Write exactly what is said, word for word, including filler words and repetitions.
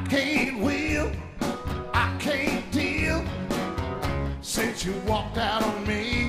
can't will, I can't deal since you walked out on me.